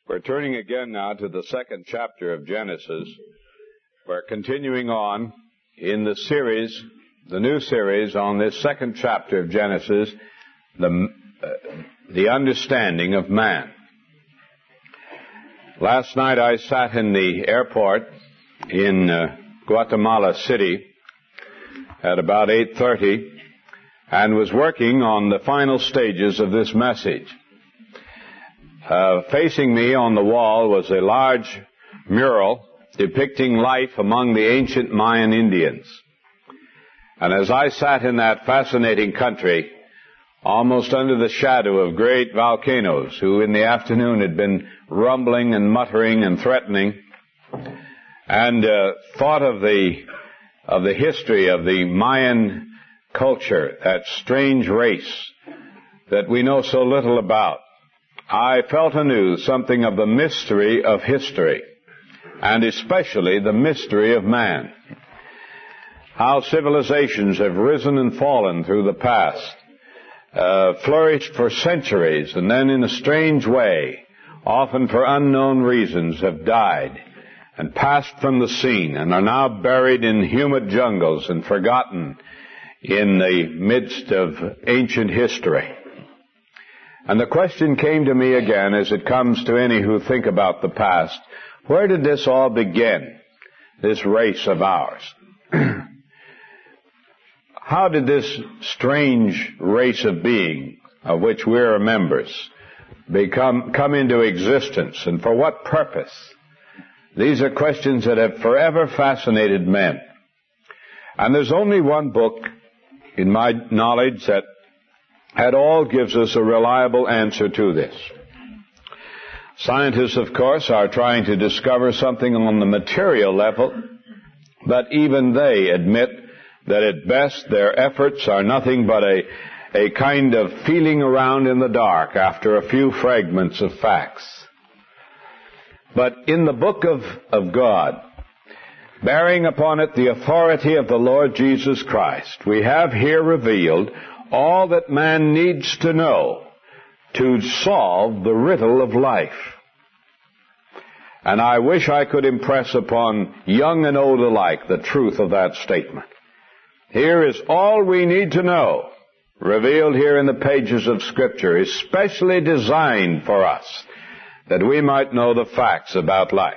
We're turning again now to the second chapter of Genesis. We're continuing on in the series, the new series on this second chapter of Genesis, the understanding of man. Last night I sat in the airport in Guatemala City at about 8:30 and was working on the final stages of this message. Facing me on the wall was a large mural depicting life among the ancient Mayan Indians. And as I sat in that fascinating country, almost under the shadow of great volcanoes, who in the afternoon had been rumbling and muttering and threatening, and thought of the history of the Mayan culture, that strange race that we know so little about, I felt anew something of the mystery of history, and especially the mystery of man. How civilizations have risen and fallen through the past, flourished for centuries, and then in a strange way, often for unknown reasons, have died and passed from the scene and are now buried in humid jungles and forgotten in the midst of ancient history. And the question came to me again, as it comes to any who think about the past: where did this all begin, this race of ours? How did this strange race of being, of which we're members, come into existence, and for what purpose? These are questions that have forever fascinated men. And there's only one book, in my knowledge, that at all gives us a reliable answer to this. Scientists, of course, are trying to discover something on the material level, but even they admit that at best their efforts are nothing but a kind of feeling around in the dark after a few fragments of facts. But in the book of God, bearing upon it the authority of the Lord Jesus Christ, we have here revealed all that man needs to know to solve the riddle of life. And I wish I could impress upon young and old alike the truth of that statement. Here is all we need to know, revealed here in the pages of Scripture, especially designed for us, that we might know the facts about life.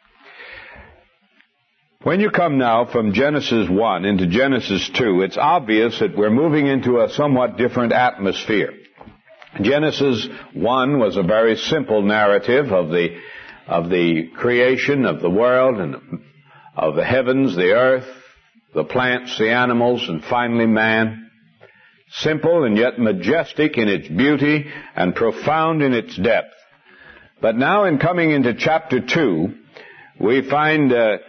When you come now from Genesis 1 into Genesis 2, it's obvious that we're moving into a somewhat different atmosphere. Genesis 1 was a very simple narrative of the creation of the world and of the heavens, the earth, the plants, the animals, and finally man. Simple and yet majestic in its beauty and profound in its depth. But now in coming into chapter 2, we find a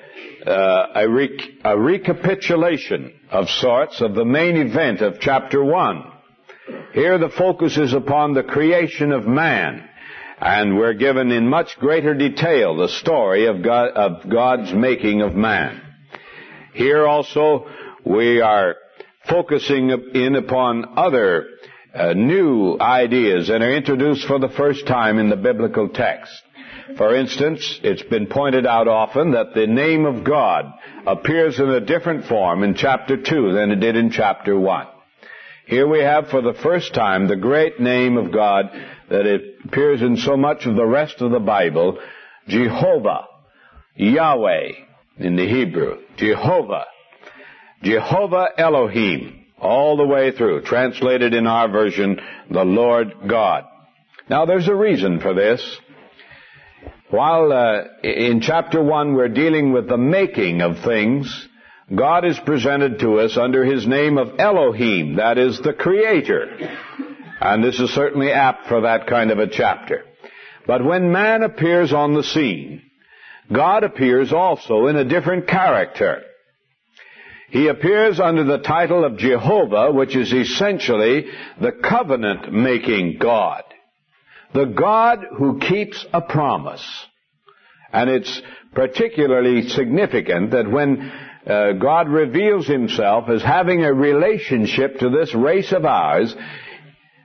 recapitulation of sorts of the main event of chapter 1. Here the focus is upon the creation of man, and we're given in much greater detail the story of God's making of man. Here also we are focusing in upon other new ideas that are introduced for the first time in the biblical text. For instance, it's been pointed out often that the name of God appears in a different form in chapter 2 than it did in chapter 1. Here we have for the first time the great name of God that it appears in so much of the rest of the Bible, Jehovah, Yahweh in the Hebrew, Jehovah Elohim, all the way through, translated in our version, the Lord God. Now there's a reason for this. While in chapter 1 we're dealing with the making of things, God is presented to us under his name of Elohim, that is, the Creator. And this is certainly apt for that kind of a chapter. But when man appears on the scene, God appears also in a different character. He appears under the title of Jehovah, which is essentially the covenant-making God. The God who keeps a promise. And it's particularly significant that when God reveals himself as having a relationship to this race of ours,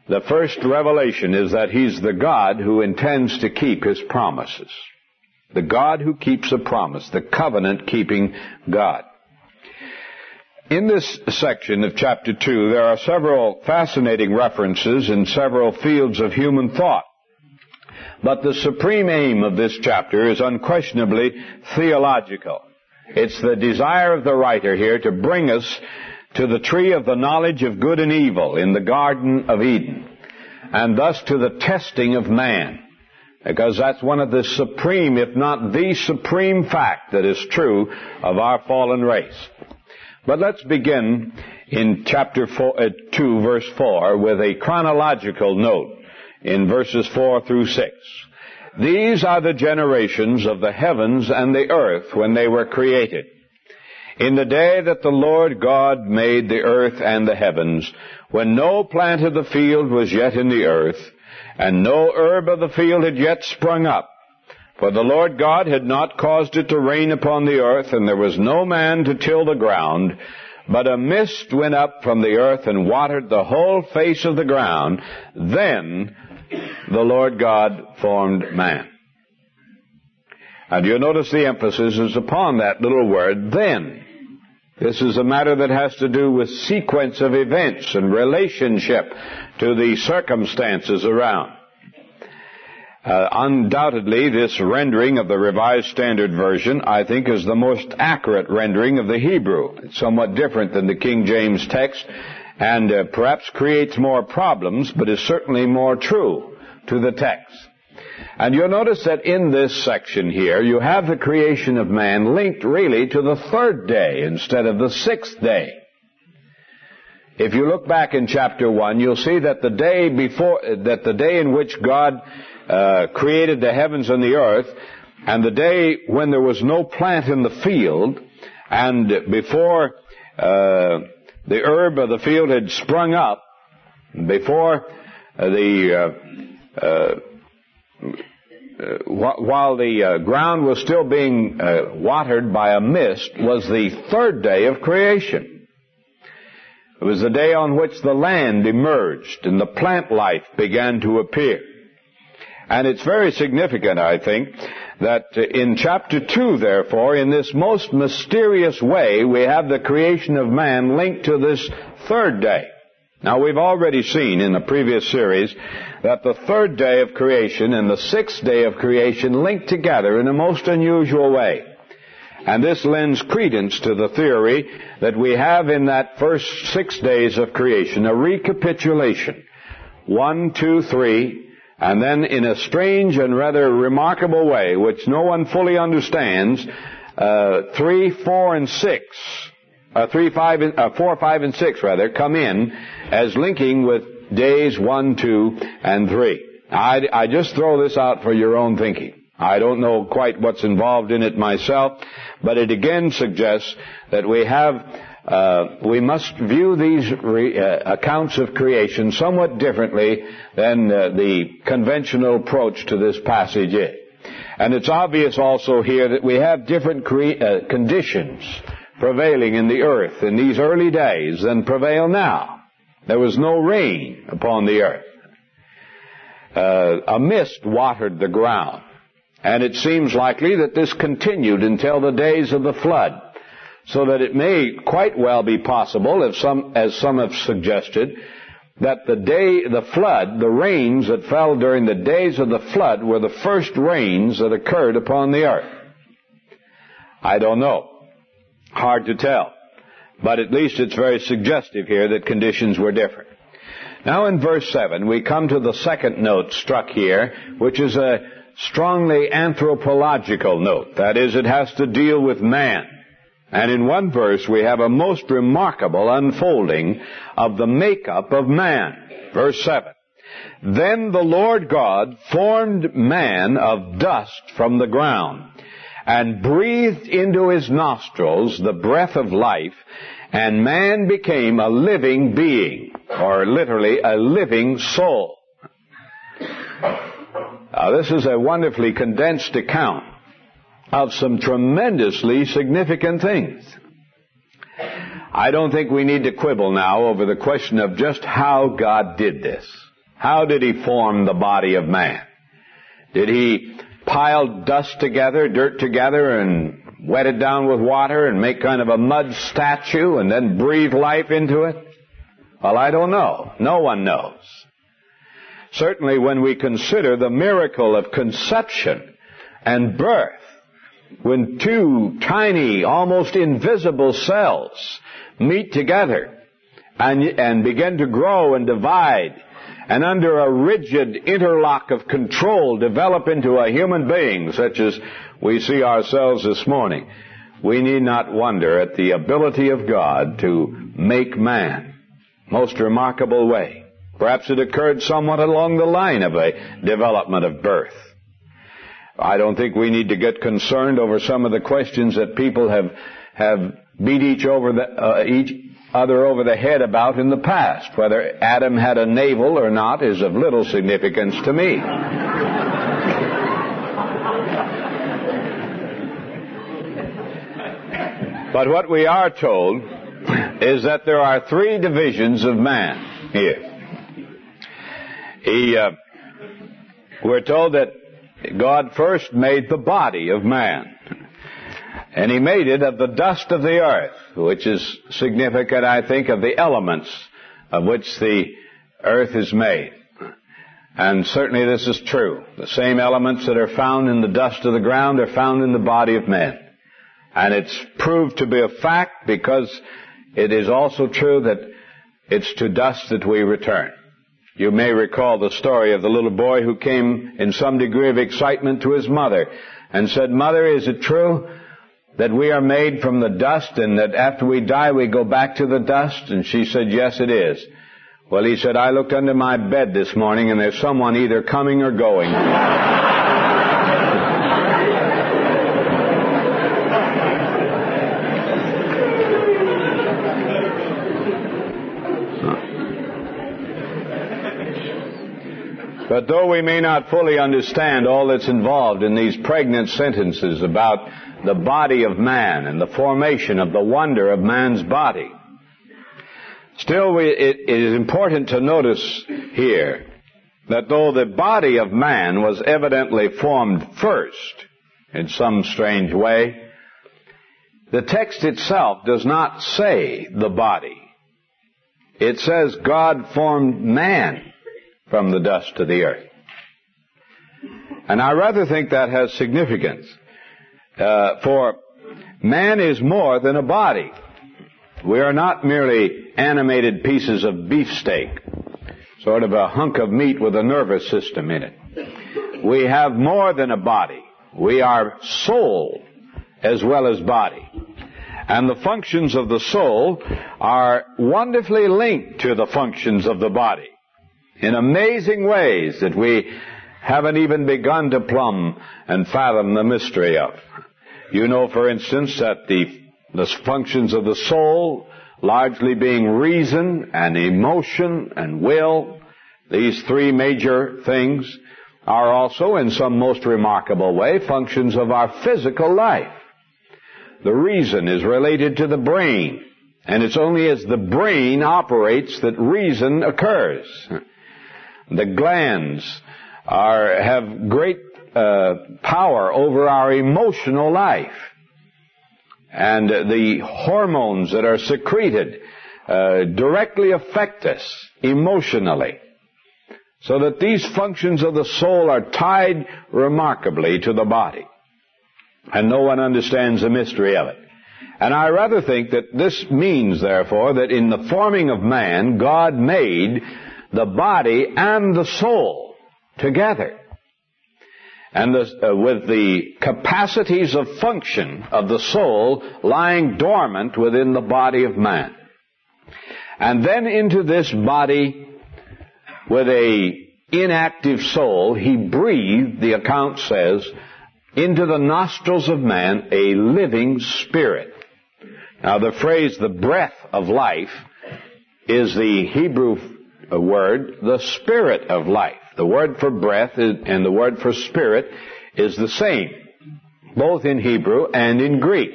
the first revelation is that He's the God who intends to keep His promises. The God who keeps a promise, the covenant-keeping God. In this section of chapter 2, there are several fascinating references in several fields of human thought. But the supreme aim of this chapter is unquestionably theological. It's the desire of the writer here to bring us to the tree of the knowledge of good and evil in the Garden of Eden, and thus to the testing of man, because that's one of the supreme, if not the supreme fact that is true of our fallen race. But let's begin in chapter 2, verse 4, with a chronological note in verses 4 through 6. These are the generations of the heavens and the earth when they were created. In the day that the Lord God made the earth and the heavens, when no plant of the field was yet in the earth, and no herb of the field had yet sprung up, for the Lord God had not caused it to rain upon the earth, and there was no man to till the ground, but a mist went up from the earth and watered the whole face of the ground. Then the Lord God formed man. And you'll notice the emphasis is upon that little word, then. This is a matter that has to do with sequence of events and relationship to the circumstances around. Undoubtedly, this rendering of the Revised Standard Version, I think, is the most accurate rendering of the Hebrew. It's somewhat different than the King James text, and perhaps creates more problems, but is certainly more true to the text. And you'll notice that in this section here, you have the creation of man linked really to the third day instead of the sixth day. If you look back in chapter 1, you'll see that the day in which God created the heavens and the earth, and the day when there was no plant in the field, and before the herb of the field had sprung up, before while the ground was still being watered by a mist, was the third day of creation. It was the day on which the land emerged and the plant life began to appear. And it's very significant, I think, that in chapter 2, therefore, in this most mysterious way, we have the creation of man linked to this third day. Now, we've already seen in the previous series that the third day of creation and the sixth day of creation link together in a most unusual way. And this lends credence to the theory that we have in that first 6 days of creation a recapitulation. 1, 2, 3, and then in a strange and rather remarkable way, which no one fully understands, 3, 4, and 6, 4, 5, and 6 come in as linking with days 1, 2, and 3. I just throw this out for your own thinking. I don't know quite what's involved in it myself, but it again suggests that we must view these accounts of creation somewhat differently than the conventional approach to this passage is. And it's obvious also here that we have different conditions prevailing in the earth in these early days than prevail now. There was no rain upon the earth. A mist watered the ground. And it seems likely that this continued until the days of the flood, so that it may quite well be possible, as some have suggested, that the rains that fell during the days of the flood were the first rains that occurred upon the earth. I don't know. Hard to tell. But at least it's very suggestive here that conditions were different. Now in verse 7, we come to the second note struck here, which is a strongly anthropological note. That is, it has to deal with man. And in one verse, we have a most remarkable unfolding of the makeup of man. Verse 7. Then the Lord God formed man of dust from the ground, and breathed into his nostrils the breath of life, and man became a living being, or literally a living soul. Now, this is a wonderfully condensed account of some tremendously significant things. I don't think we need to quibble now over the question of just how God did this. How did he form the body of man? Did he pile dust together, dirt together, and wet it down with water and make kind of a mud statue and then breathe life into it? Well, I don't know. No one knows. Certainly when we consider the miracle of conception and birth, when two tiny, almost invisible cells meet together and begin to grow and divide, and under a rigid interlock of control develop into a human being such as we see ourselves this morning, we need not wonder at the ability of God to make man. Most remarkable way. Perhaps it occurred somewhat along the line of a development of birth. I don't think we need to get concerned over some of the questions that people have beat each other over the head about in the past. Whether Adam had a navel or not is of little significance to me. But what we are told is that there are three divisions of man here. We're told that God first made the body of man. And he made it of the dust of the earth, which is significant, I think, of the elements of which the earth is made. And certainly this is true. The same elements that are found in the dust of the ground are found in the body of man. And it's proved to be a fact because it is also true that it's to dust that we return. You may recall the story of the little boy who came in some degree of excitement to his mother and said, "Mother, is it true that we are made from the dust and that after we die we go back to the dust?" And she said, "Yes, it is." Well, he said, "I looked under my bed this morning and there's someone either coming or going." But though we may not fully understand all that's involved in these pregnant sentences about the body of man and the formation of the wonder of man's body, still it is important to notice here that though the body of man was evidently formed first in some strange way, the text itself does not say the body. It says God formed man from the dust of the earth. And I rather think that has significance. For man is more than a body. We are not merely animated pieces of beefsteak, sort of a hunk of meat with a nervous system in it. We have more than a body. We are soul as well as body. And the functions of the soul are wonderfully linked to the functions of the body in amazing ways that we haven't even begun to plumb and fathom the mystery of. You know, for instance, that the functions of the soul, largely being reason and emotion and will, these three major things, are also, in some most remarkable way, functions of our physical life. The reason is related to the brain, and it's only as the brain operates that reason occurs. The glands have great power over our emotional life. And the hormones that are secreted directly affect us emotionally. So that these functions of the soul are tied remarkably to the body. And no one understands the mystery of it. And I rather think that this means, therefore, that in the forming of man, God made the body and the soul together. And with the capacities of function of the soul lying dormant within the body of man. And then into this body, with a inactive soul, he breathed, the account says, into the nostrils of man a living spirit. Now the phrase, the breath of life, is the Hebrew word, the spirit of life. The word for breath and the word for spirit is the same, both in Hebrew and in Greek.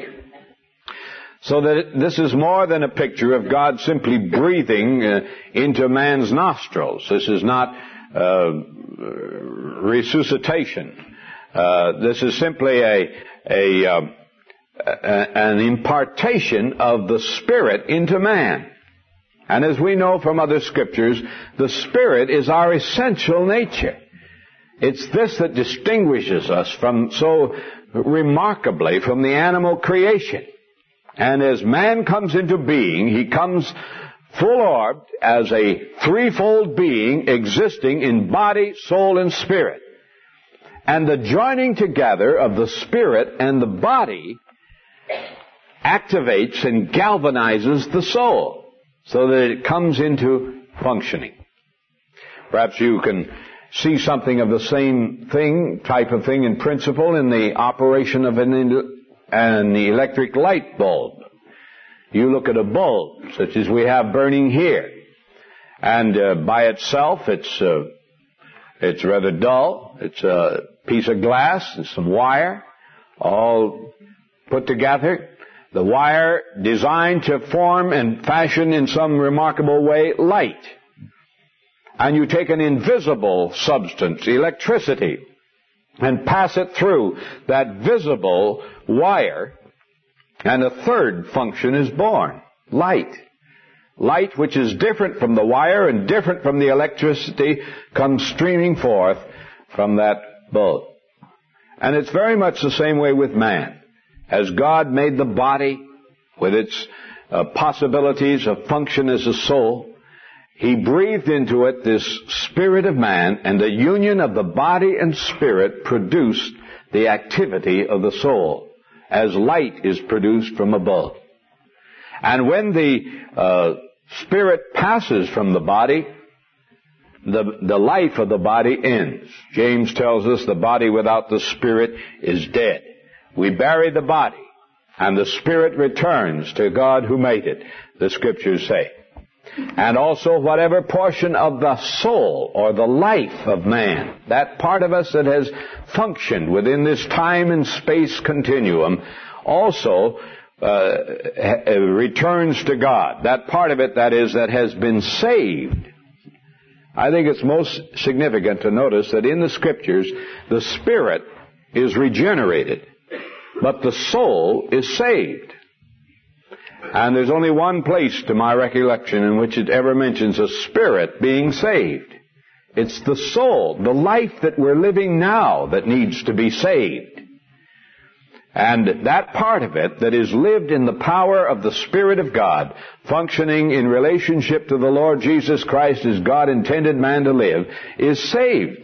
So that this is more than a picture of God simply breathing into man's nostrils. This is not resuscitation. This is simply an impartation of the Spirit into man. And as we know from other scriptures, the Spirit is our essential nature. It's this that distinguishes us from so remarkably from the animal creation. And as man comes into being, he comes full-orbed as a threefold being existing in body, soul, and spirit. And the joining together of the spirit and the body activates and galvanizes the soul so that it comes into functioning. Perhaps you can see something of the same type of thing in principle in the operation of an electric light bulb. You look at a bulb, such as we have burning here, and by itself it's rather dull. It's a piece of glass and some wire, all put together. The wire designed to form and fashion in some remarkable way light. And you take an invisible substance, electricity, and pass it through that visible wire, and a third function is born. Light. Light, which is different from the wire and different from the electricity, comes streaming forth from that bulb. And it's very much the same way with man. As God made the body with its possibilities of function as a soul, He breathed into it this spirit of man, and the union of the body and spirit produced the activity of the soul, as light is produced from a bulb. And when the spirit passes from the body, the life of the body ends. James tells us the body without the spirit is dead. We bury the body, and the spirit returns to God who made it, the scriptures say. And also whatever portion of the soul or the life of man, that part of us that has functioned within this time and space continuum, also returns to God. That part of it, that is, that has been saved. I think it's most significant to notice that in the scriptures, the spirit is regenerated, but the soul is saved. And there's only one place to my recollection in which it ever mentions a spirit being saved. It's the soul, the life that we're living now, that needs to be saved. And that part of it that is lived in the power of the Spirit of God, functioning in relationship to the Lord Jesus Christ as God intended man to live, is saved.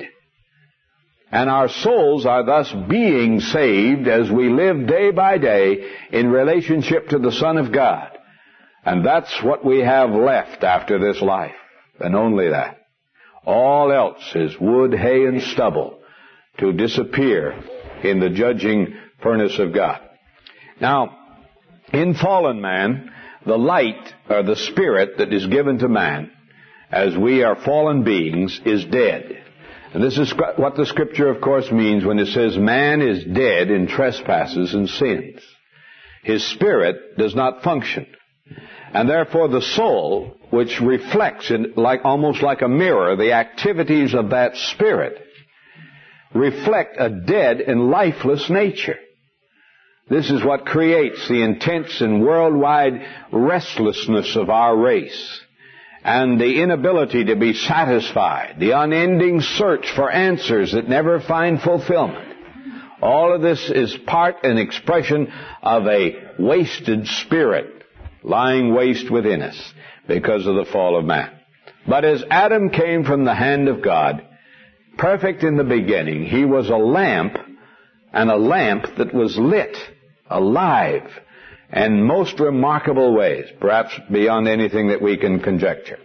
And our souls are thus being saved as we live day by day in relationship to the Son of God. And that's what we have left after this life, and only that. All else is wood, hay, and stubble to disappear in the judging furnace of God. Now, in fallen man, the light, or the spirit that is given to man, as we are fallen beings, is dead. And this is what the scripture, of course, means when it says man is dead in trespasses and sins. His spirit does not function. And therefore the soul, which reflects almost like a mirror the activities of that spirit, reflect a dead and lifeless nature. This is what creates the intense and worldwide restlessness of our race, and the inability to be satisfied, the unending search for answers that never find fulfillment. All of this is part and expression of a wasted spirit lying waste within us because of the fall of man. But as Adam came from the hand of God, perfect in the beginning, he was a lamp, and a lamp that was lit, alive, in most remarkable ways, perhaps beyond anything that we can conjecture.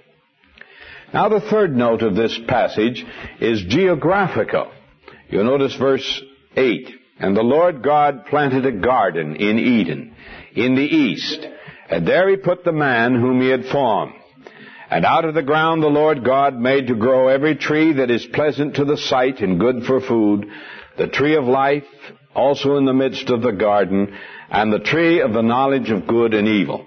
Now the third note of this passage is geographical. You'll notice verse 8. And the Lord God planted a garden in Eden, in the east, and there he put the man whom he had formed. And out of the ground the Lord God made to grow every tree that is pleasant to the sight and good for food, the tree of life also in the midst of the garden, and the tree of the knowledge of good and evil.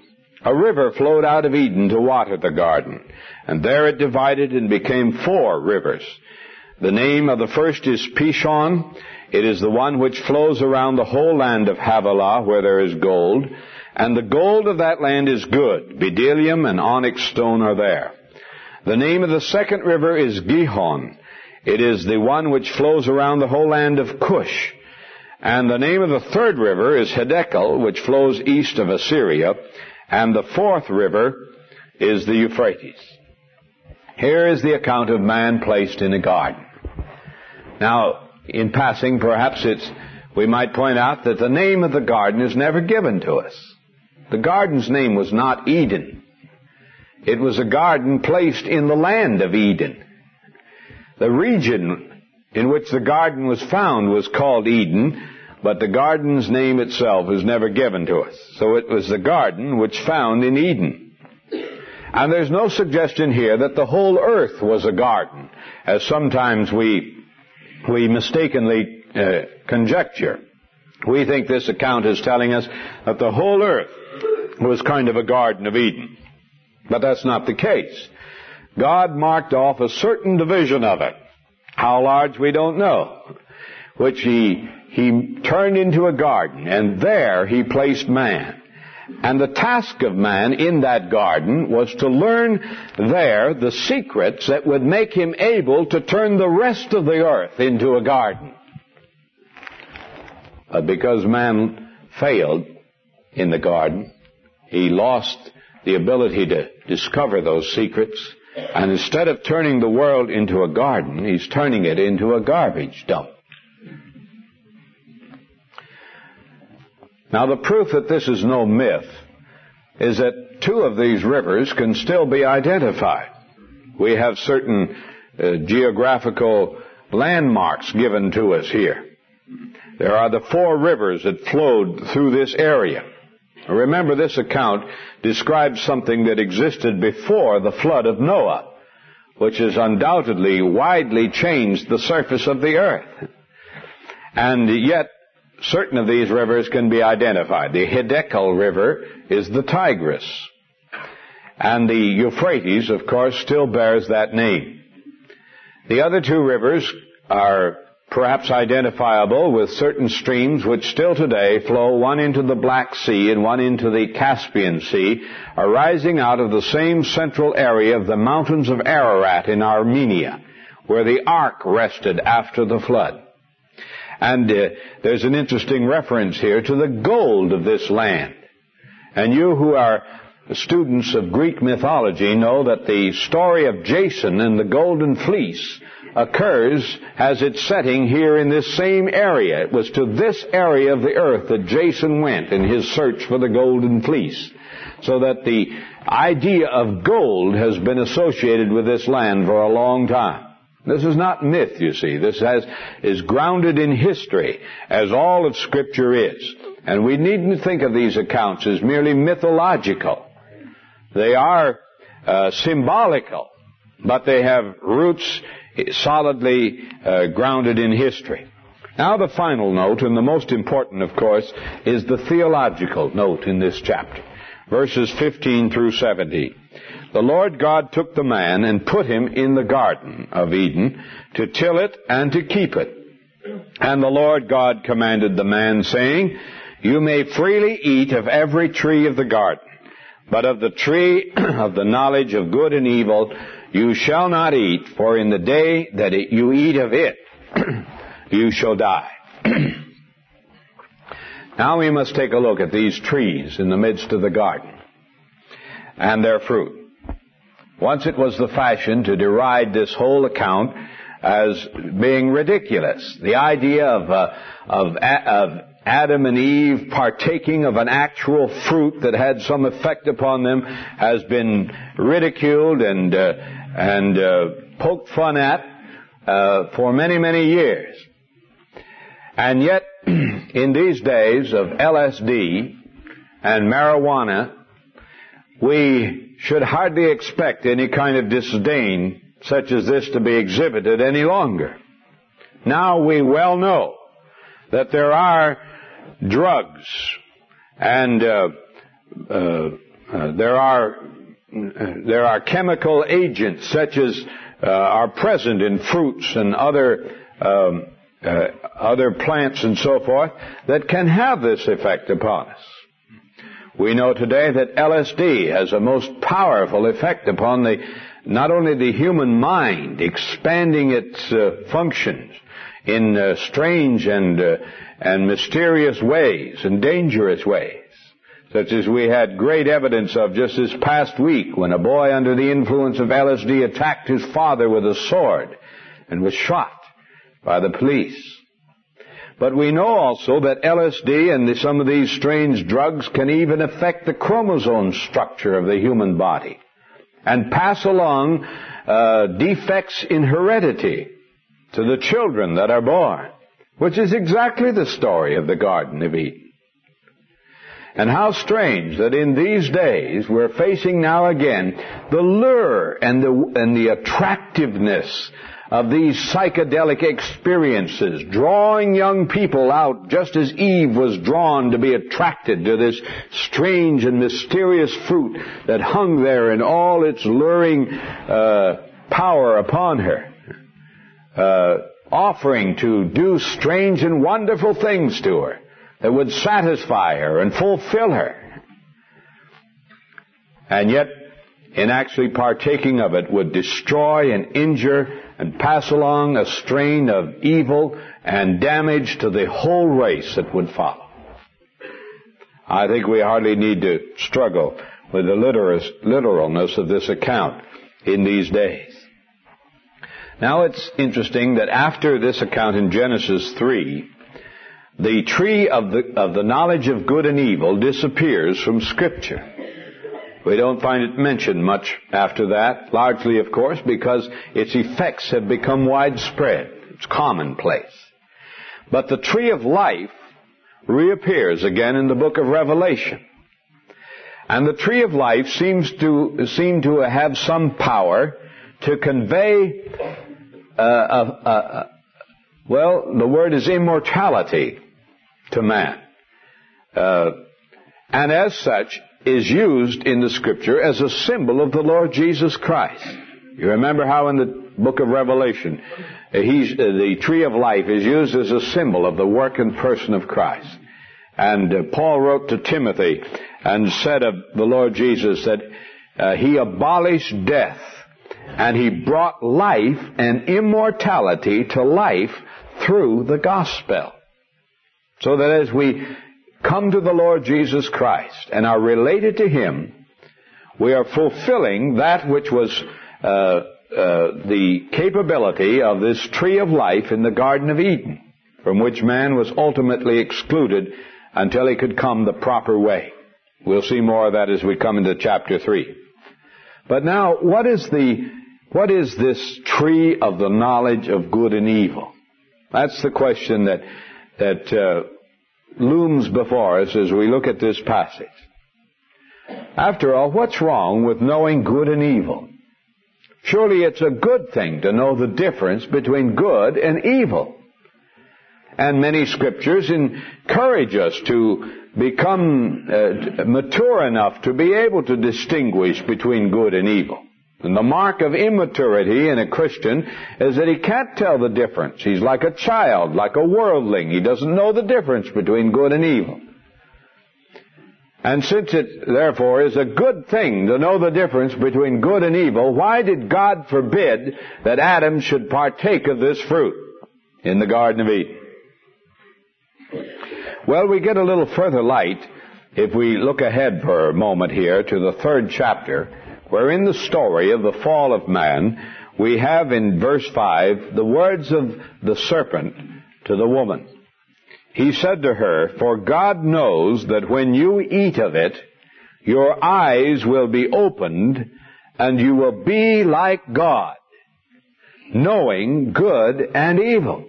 A river flowed out of Eden to water the garden, and there it divided and became 4 rivers. The name of the first is Pishon. It is the one which flows around the whole land of Havilah, where there is gold. And the gold of that land is good. Bdellium and onyx stone are there. The name of the second river is Gihon. It is the one which flows around the whole land of Cush. And the name of the third river is Hiddekel, which flows east of Assyria. And the fourth river is the Euphrates. Here is the account of man placed in a garden. Now, in passing, perhaps we might point out that the name of the garden is never given to us. The garden's name was not Eden. It was a garden placed in the land of Eden. The region in which the garden was found was called Eden, but the garden's name itself is never given to us. So it was the garden which found in Eden. And there's no suggestion here that the whole earth was a garden, as sometimes we mistakenly conjecture. We think this account is telling us that the whole earth was kind of a Garden of Eden. But that's not the case. God marked off a certain division of it. How large, we don't know. Which he turned into a garden, and there he placed man. And the task of man in that garden was to learn there the secrets that would make him able to turn the rest of the earth into a garden. But because man failed in the garden, he lost the ability to discover those secrets. And instead of turning the world into a garden, he's turning it into a garbage dump. Now, the proof that this is no myth is that 2 of these rivers can still be identified. We have certain geographical landmarks given to us here. There are the 4 rivers that flowed through this area. Remember, this account describes something that existed before the flood of Noah, which has undoubtedly widely changed the surface of the earth. And yet, certain of these rivers can be identified. The Hiddekel River is the Tigris. And the Euphrates, of course, still bears that name. The other 2 rivers are perhaps identifiable with certain streams which still today flow, one into the Black Sea and one into the Caspian Sea, arising out of the same central area of the mountains of Ararat in Armenia, where the ark rested after the flood. And there's an interesting reference here to the gold of this land. And you who are students of Greek mythology know that the story of Jason and the golden fleece occurs as its setting here in this same area. It was to this area of the earth that Jason went in his search for the golden fleece. So that the idea of gold has been associated with this land for a long time. This is not myth, you see. This is grounded in history, as all of Scripture is. And we needn't think of these accounts as merely mythological. They are symbolical, but they have roots solidly grounded in history. Now the final note, and the most important, of course, is the theological note in this chapter. Verses 15 through 17. The Lord God took the man and put him in the garden of Eden to till it and to keep it. And the Lord God commanded the man, saying, You may freely eat of every tree of the garden, but of the tree of the knowledge of good and evil you shall not eat, for in the day that you eat of it, you shall die. Now we must take a look at these trees in the midst of the garden and their fruit. Once it was the fashion to deride this whole account as being ridiculous. The idea of Adam and Eve partaking of an actual fruit that had some effect upon them has been ridiculed and poked fun at for many, many years. And yet, in these days of LSD and marijuana, we should hardly expect any kind of disdain such as this to be exhibited any longer. Now we well know that there are drugs and There are chemical agents such as are present in fruits and other plants and so forth that can have this effect upon us. We know today that LSD has a most powerful effect upon not only the human mind, expanding its functions in strange and mysterious ways and dangerous ways, such as we had great evidence of just this past week when a boy under the influence of LSD attacked his father with a sword and was shot by the police. But we know also that LSD and some of these strange drugs can even affect the chromosome structure of the human body and pass along defects in heredity to the children that are born, which is exactly the story of the Garden of Eden. And how strange that in these days we're facing now again the lure and the attractiveness of these psychedelic experiences, drawing young people out just as Eve was drawn to be attracted to this strange and mysterious fruit that hung there in all its luring power upon her, offering to do strange and wonderful things to her that would satisfy her and fulfill her. And yet, in actually partaking of it, would destroy and injure and pass along a strain of evil and damage to the whole race that would follow. I think we hardly need to struggle with the literalness of this account in these days. Now it's interesting that after this account in Genesis 3, the tree of the knowledge of good and evil disappears from Scripture. We don't find it mentioned much after that, largely, of course, because its effects have become widespread. It's commonplace. But the tree of life reappears again in the book of Revelation. And the tree of life seem to have some power to convey, the word is immortality to man. And as such, is used in the Scripture as a symbol of the Lord Jesus Christ. You remember how in the book of Revelation, the tree of life is used as a symbol of the work and person of Christ. And Paul wrote to Timothy and said of the Lord Jesus that he abolished death and he brought life and immortality to life through the gospel. So that as we come to the Lord Jesus Christ and are related to Him, we are fulfilling that which was the capability of this tree of life in the Garden of Eden, from which man was ultimately excluded until he could come the proper way. We'll see more of that as we come into chapter 3. But now, what is this tree of the knowledge of good and evil? That's the question that looms before us as we look at this passage. After all, what's wrong with knowing good and evil? Surely it's a good thing to know the difference between good and evil. And many scriptures encourage us to become mature enough to be able to distinguish between good and evil. And the mark of immaturity in a Christian is that he can't tell the difference. He's like a child, like a worldling. He doesn't know the difference between good and evil. And since it, therefore, is a good thing to know the difference between good and evil, why did God forbid that Adam should partake of this fruit in the Garden of Eden? Well, we get a little further light if we look ahead for a moment here to the 3rd chapter, where in the story of the fall of man, we have in verse 5 the words of the serpent to the woman. He said to her, "For God knows that when you eat of it, your eyes will be opened, and you will be like God, knowing good and evil."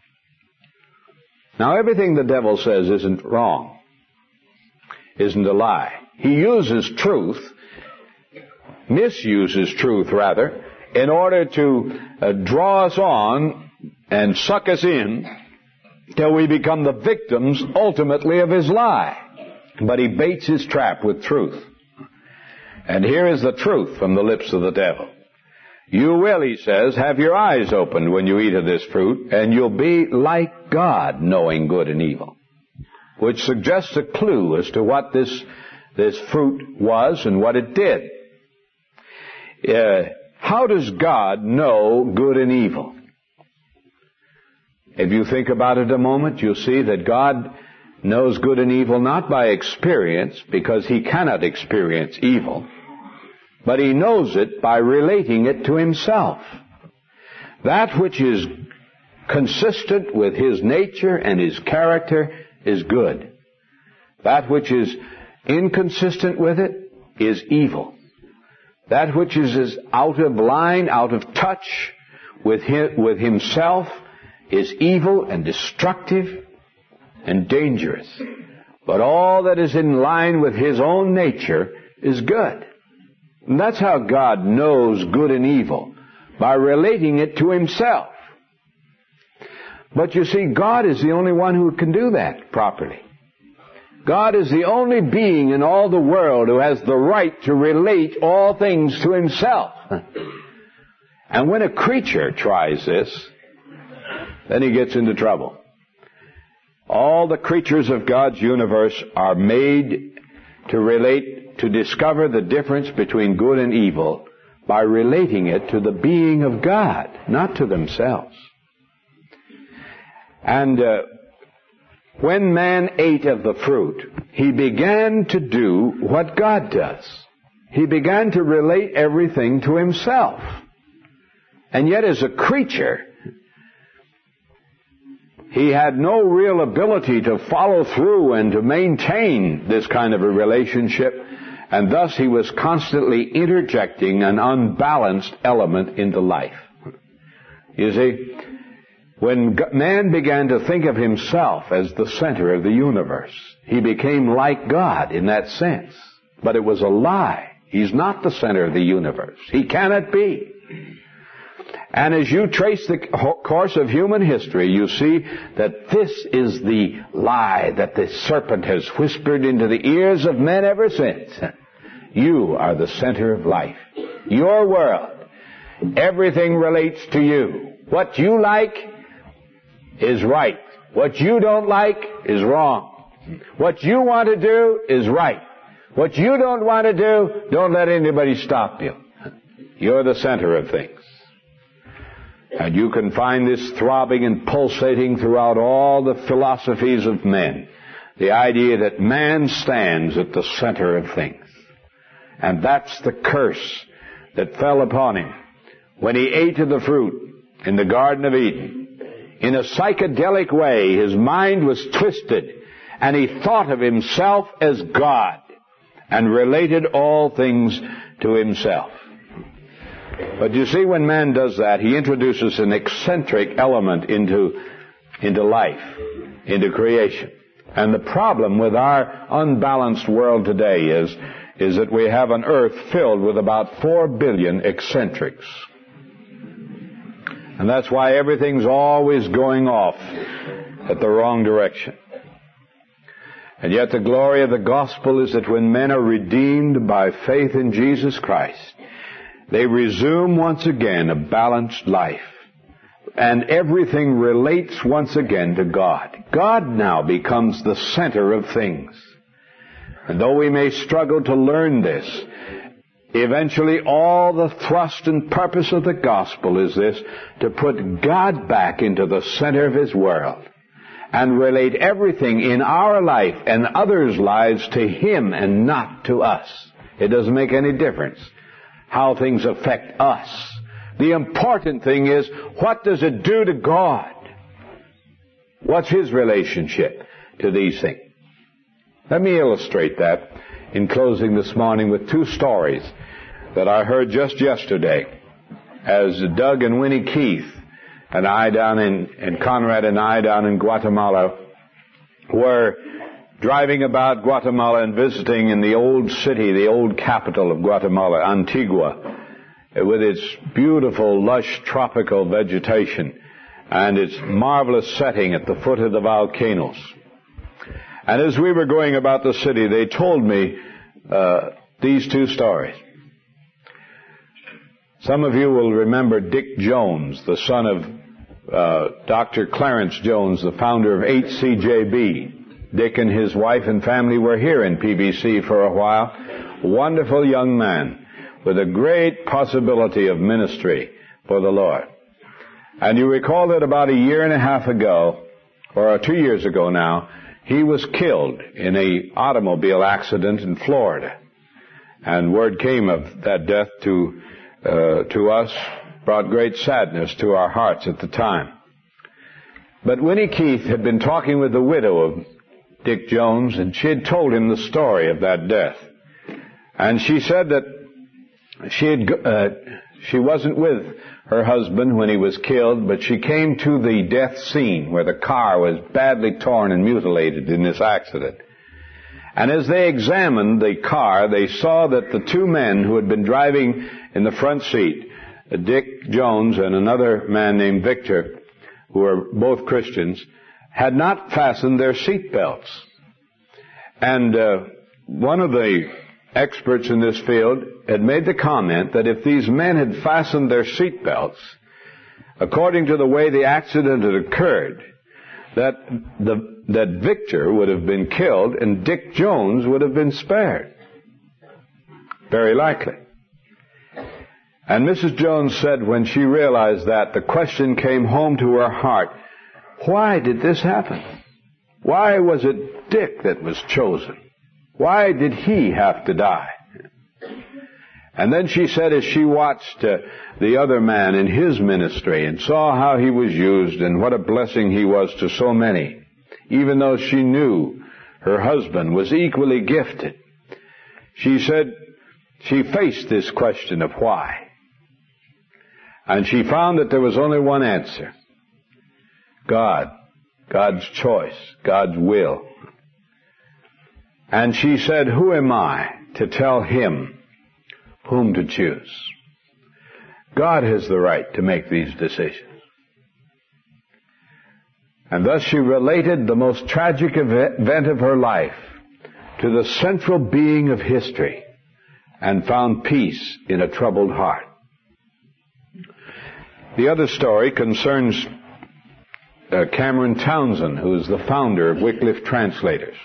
Now, everything the devil says isn't wrong, isn't a lie. He uses truth, misuses truth rather, in order to draw us on and suck us in till we become the victims ultimately of his lie. But he baits his trap with truth. And here is the truth from the lips of the devil. You will, he says, have your eyes opened when you eat of this fruit, and you'll be like God, knowing good and evil. Which suggests a clue as to what this fruit was and what it did. How does God know good and evil? If you think about it a moment, you'll see that God knows good and evil not by experience, because he cannot experience evil, but he knows it by relating it to himself. That which is consistent with his nature and his character is good. That which is inconsistent with it is evil. That which is out of line, out of touch with himself is evil and destructive and dangerous. But all that is in line with his own nature is good. And that's how God knows good and evil, by relating it to himself. But you see, God is the only one who can do that properly. God is the only being in all the world who has the right to relate all things to himself. And when a creature tries this, then he gets into trouble. All the creatures of God's universe are made to relate, to discover the difference between good and evil by relating it to the being of God, not to themselves. And when man ate of the fruit, he began to do what God does. He began to relate everything to himself. And yet as a creature, he had no real ability to follow through and to maintain this kind of a relationship, and thus he was constantly interjecting an unbalanced element into life. You see, when man began to think of himself as the center of the universe, he became like God in that sense. But it was a lie. He's not the center of the universe. He cannot be. And as you trace the course of human history, you see that this is the lie that the serpent has whispered into the ears of men ever since. You are the center of life. Your world. Everything relates to you. What you like is right. What you don't like is wrong. What you want to do is right. What you don't want to do, don't let anybody stop you. You're the center of things. And you can find this throbbing and pulsating throughout all the philosophies of men. The idea that man stands at the center of things. And that's the curse that fell upon him when he ate of the fruit in the Garden of Eden. In a psychedelic way, his mind was twisted, and he thought of himself as God and related all things to himself. But you see, when man does that, he introduces an eccentric element into life, into creation. And the problem with our unbalanced world today is that we have an earth filled with about 4 billion eccentrics. And that's why everything's always going off at the wrong direction. And yet the glory of the gospel is that when men are redeemed by faith in Jesus Christ, they resume once again a balanced life. And everything relates once again to God. God now becomes the center of things. And though we may struggle to learn this, eventually all the thrust and purpose of the gospel is this: to put God back into the center of his world and relate everything in our life and others' lives to him and not to us. It doesn't make any difference how things affect us. The important thing is, what does it do to God? What's his relationship to these things? Let me illustrate that in closing this morning with 2 stories that I heard just yesterday as Doug and Winnie Keith and I and Conrad and I down in Guatemala were driving about Guatemala and visiting in the old city, the old capital of Guatemala, Antigua, with its beautiful, lush, tropical vegetation and its marvelous setting at the foot of the volcanoes. And as we were going about the city, they told me that these two stories. Some of you will remember Dick Jones, the son of Dr. Clarence Jones, the founder of HCJB. Dick and his wife and family were here in PBC for a while. A wonderful young man with a great possibility of ministry for the Lord. And you recall that about a year and a half ago, or 2 years ago now, he was killed in an automobile accident in Florida. And word came of that death to us, brought great sadness to our hearts at the time. But Winnie Keith had been talking with the widow of Dick Jones, and she had told him the story of that death. And she said that she wasn't with her husband when he was killed, but she came to the death scene where the car was badly torn and mutilated in this accident. And as they examined the car, they saw that the two men who had been driving in the front seat, Dick Jones and another man named Victor, who were both Christians, had not fastened their seat belts. And one of the experts in this field had made the comment that if these men had fastened their seat belts, according to the way the accident had occurred, that Victor would have been killed and Dick Jones would have been spared. Very likely. And Mrs. Jones said when she realized that, the question came home to her heart, why did this happen? Why was it Dick that was chosen? Why did he have to die? And then she said, as she watched the other man in his ministry and saw how he was used and what a blessing he was to so many, even though she knew her husband was equally gifted, she said she faced this question of why. And she found that there was only one answer. God's choice, God's will. And she said, who am I to tell him whom to choose? God has the right to make these decisions. And thus she related the most tragic event of her life to the central being of history and found peace in a troubled heart. The other story concerns Cameron Townsend, who is the founder of Wycliffe Translators.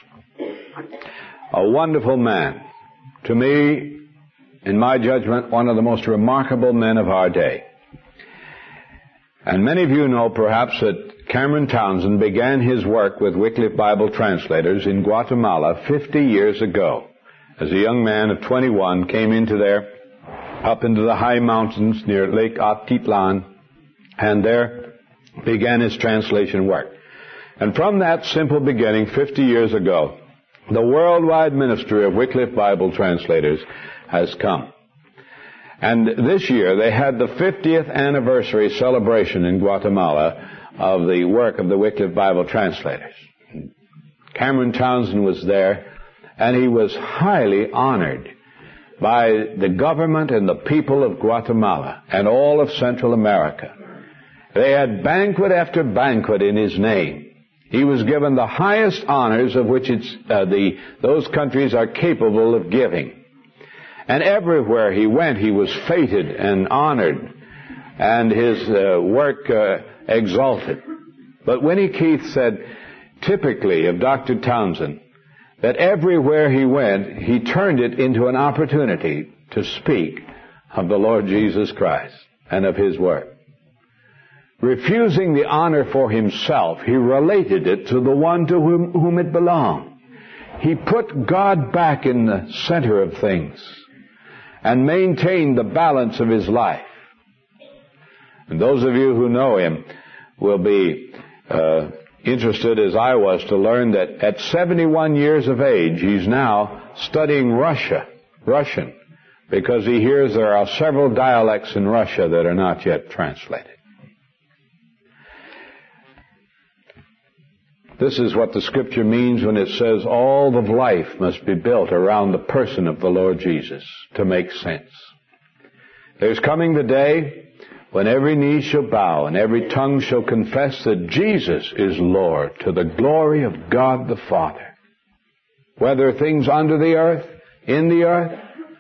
A wonderful man. To me, in my judgment, one of the most remarkable men of our day. And many of you know perhaps that Cameron Townsend began his work with Wycliffe Bible Translators in Guatemala 50 years ago. As a young man of 21, came up into the high mountains near Lake Atitlan, and there began his translation work. And from that simple beginning 50 years ago, the worldwide ministry of Wycliffe Bible Translators has come. And this year they had the 50th anniversary celebration in Guatemala of the work of the Wycliffe Bible Translators. Cameron Townsend was there, and he was highly honored by the government and the people of Guatemala and all of Central America. They had banquet after banquet in his name. He was given the highest honors of which those countries are capable of giving. And everywhere he went, he was feted and honored, and his work exalted. But Winnie Keith said, typically of Dr. Townsend, that everywhere he went, he turned it into an opportunity to speak of the Lord Jesus Christ and of his work. Refusing the honor for himself, he related it to the one to whom it belonged. He put God back in the center of things and maintained the balance of his life. And those of you who know him will be interested, as I was, to learn that at 71 years of age, he's now studying Russian, because he hears there are several dialects in Russia that are not yet translated. This is what the Scripture means when it says all of life must be built around the person of the Lord Jesus to make sense. There's coming the day when every knee shall bow and every tongue shall confess that Jesus is Lord, to the glory of God the Father. Whether things under the earth, in the earth,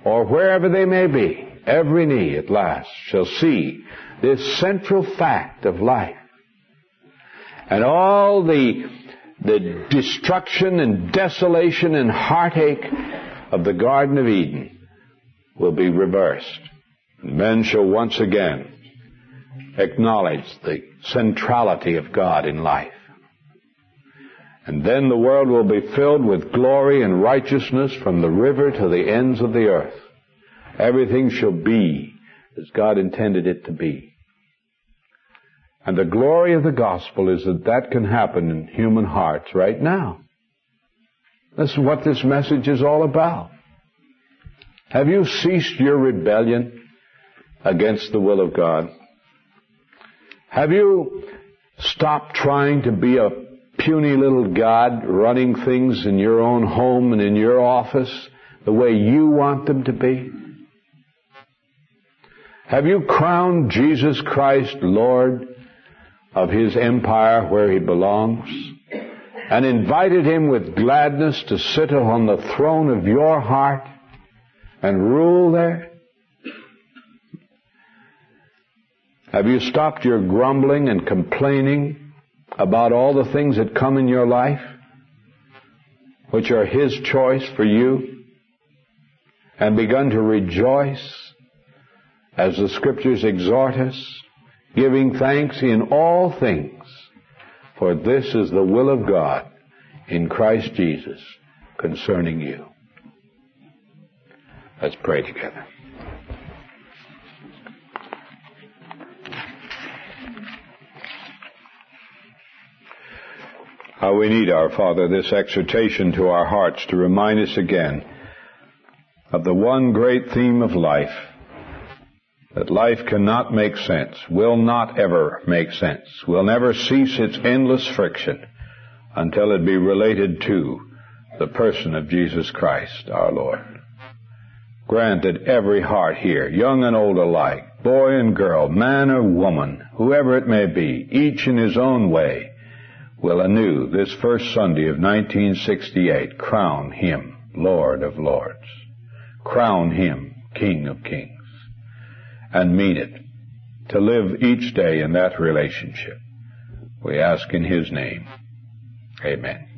or wherever they may be, every knee at last shall see this central fact of life. And all the destruction and desolation and heartache of the Garden of Eden will be reversed. Men shall once again acknowledge the centrality of God in life. And then the world will be filled with glory and righteousness from the river to the ends of the earth. Everything shall be as God intended it to be. And the glory of the gospel is that that can happen in human hearts right now. This is what this message is all about. Have you ceased your rebellion against the will of God? Have you stopped trying to be a puny little God running things in your own home and in your office the way you want them to be? Have you crowned Jesus Christ Lord of His empire where He belongs and invited Him with gladness to sit on the throne of your heart and rule there? Have you stopped your grumbling and complaining about all the things that come in your life, which are His choice for you, and begun to rejoice, as the Scriptures exhort us, giving thanks in all things, for this is the will of God in Christ Jesus concerning you? Let's pray together. How we need, our Father, this exhortation to our hearts to remind us again of the one great theme of life, that life cannot make sense, will not ever make sense, will never cease its endless friction until it be related to the person of Jesus Christ, our Lord. Grant that every heart here, young and old alike, boy and girl, man or woman, whoever it may be, each in his own way, will anew this first Sunday of 1968 crown Him Lord of Lords, crown Him King of Kings, and mean it, to live each day in that relationship. We ask in His name. Amen.